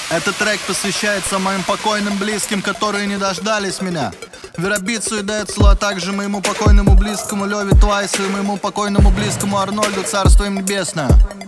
Этот трек посвящается моим покойным близким, которые не дождались меня. Веробицу и Децлу, а также моему покойному близкому Леве Твайсу и моему покойному близкому Арнольду, царство им небесное.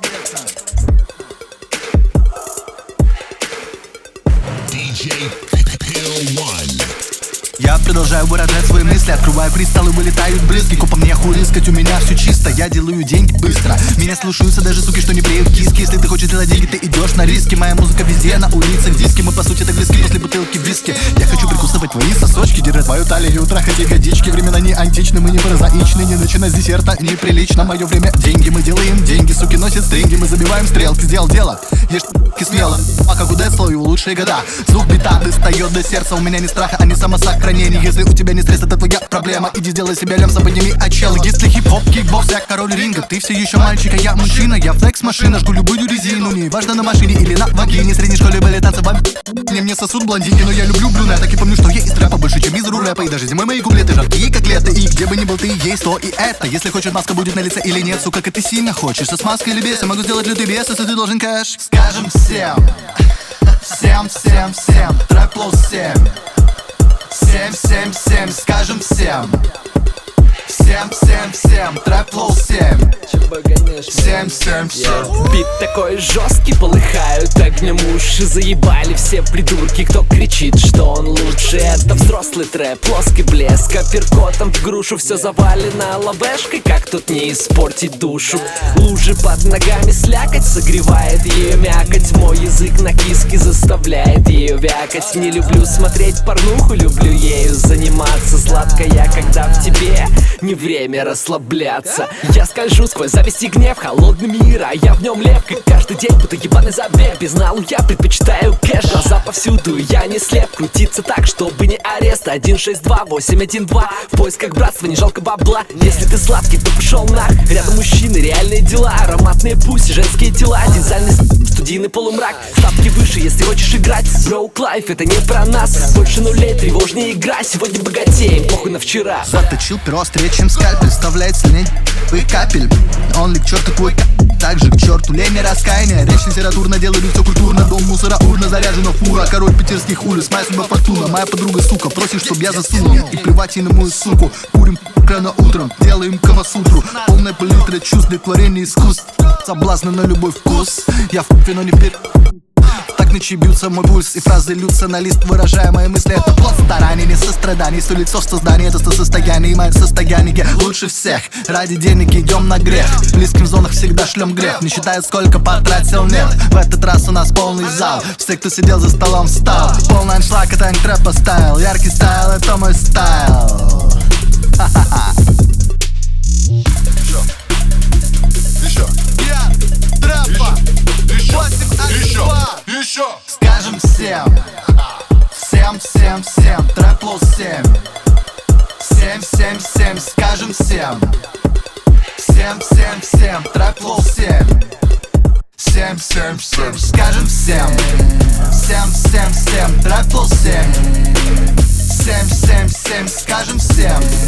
Я продолжаю выражать свои мысли, открываю кристаллы, вылетают брызги. По мне хуй искать, у меня все чисто, я делаю деньги быстро. Меня слушаются даже суки, что не бреют киски. Если ты хочешь делать деньги, ты идешь на риски. Моя музыка везде, на улицах, диски. Мы по сути так близки после бутылки виски. Я хочу прикусывать твои сосочки, держать твою талию, трахать ягодички. Времена не античны, мы не прозаичны. Не начинай с десерта, неприлично. Мое время деньги, мы делаем деньги. Суки носят стринги, мы забиваем стрелки. Сделал дело, ешь смело. А как у Децла, его лучшие года. Звук бита достает до сердца. У меня не страха, а не самосохранение. Если у тебя не стресс, это твоя проблема. Иди сделай себе лямса, подними отчел. Если хип-хоп, кикбокс, я король ринга. Ты все еще мальчик, а я мужчина. Я флекс-машина, жгу любую резину. Не важно на машине или на вагине. В средней школе были танцы мне сосуд блондинки, но я люблю брюнеток. И помню, что я из рэпа больше, чем из рэпа. И даже зимой мои куплеты жаркие, как лето. И где бы ни был ты, есть то и это. Если хочешь, маска будет на лице или нет. Сука, как ты сильно хочешь, со смазкой или без. Я могу сделать лютый бес, если ты должен кэш. Скажем всем, всем, трэп плюс 7. 7, скажем всем. Всем, трэп плюс 7. 7. Бит такой жесткий, полыхают огнем уши. Заебали все придурки, кто кричит, что он лучше. Это взрослый трэп, плоский блеск, апперкотом в грушу. Все завалено лавешкой, как тут не испортить душу. Лужи под ногами слякоть, согревает ее мякоть. Мой язык на киске заставляет ее вякать. Не люблю смотреть порнуху, люблю ею заниматься. Сладкая, когда в тебе не время расслабляться. Я скольжу сквозь зависть и гнев, холодный мир, а я в нем лев. Как каждый день, будто ебаный забег. Без налу я предпочитаю кэш. Глаза повсюду, я не слеп. Крутиться так, чтобы не арест. 162 812. В поисках братства, не жалко бабла. Если ты сладкий, то пошел нах. Рядом мужчины, реальные дела. Ароматные пуси, женские тела. Дизайнный студийный полумрак. Ставки выше, если хочешь играть. Broke life, это не про нас. Больше нулей, тревожнее игра. Сегодня богатеем, похуй на вчера. Заточил перо острее, чем скальпель. Вставляет сильней капель. Он ли к черту твой также к черту лень и раскаяние. Речь литературно, делали все культурно. Дом мусора, урна заряжена фура. Король питерских улиц, моя судьба фортуна. Моя подруга, сука, просит, чтоб я засунул. И плевать ей на мою суку. Курим рано утром, делаем камасутру. Полная палитра чувств для творения искусств. Соблазны на любой вкус. Я в купе, но не вперед. Так ночи бьются мой пульс, и фразы льются на лист, выражая мои мысли. Это плод стараний, не состраданий. Все лицо в создании, это состояние. И мое состояние лучше всех. Ради денег идем на грех. В близких зонах всегда шлем грех. Не считая, сколько потратил, нет. В этот раз у нас полный зал. Все, кто сидел за столом, встал. Полный аншлаг, это антрэп поставил. Яркий стайл, это мой стайл. Ха-ха-ха. Еще. Я трэпа. Еще. Скажем всем. Всем, трэп плюс 7. 7, скажем всем. Всем, трэп плюс 7. 7, скажем всем. Всем, трэп плюс 7. 7, скажем всем.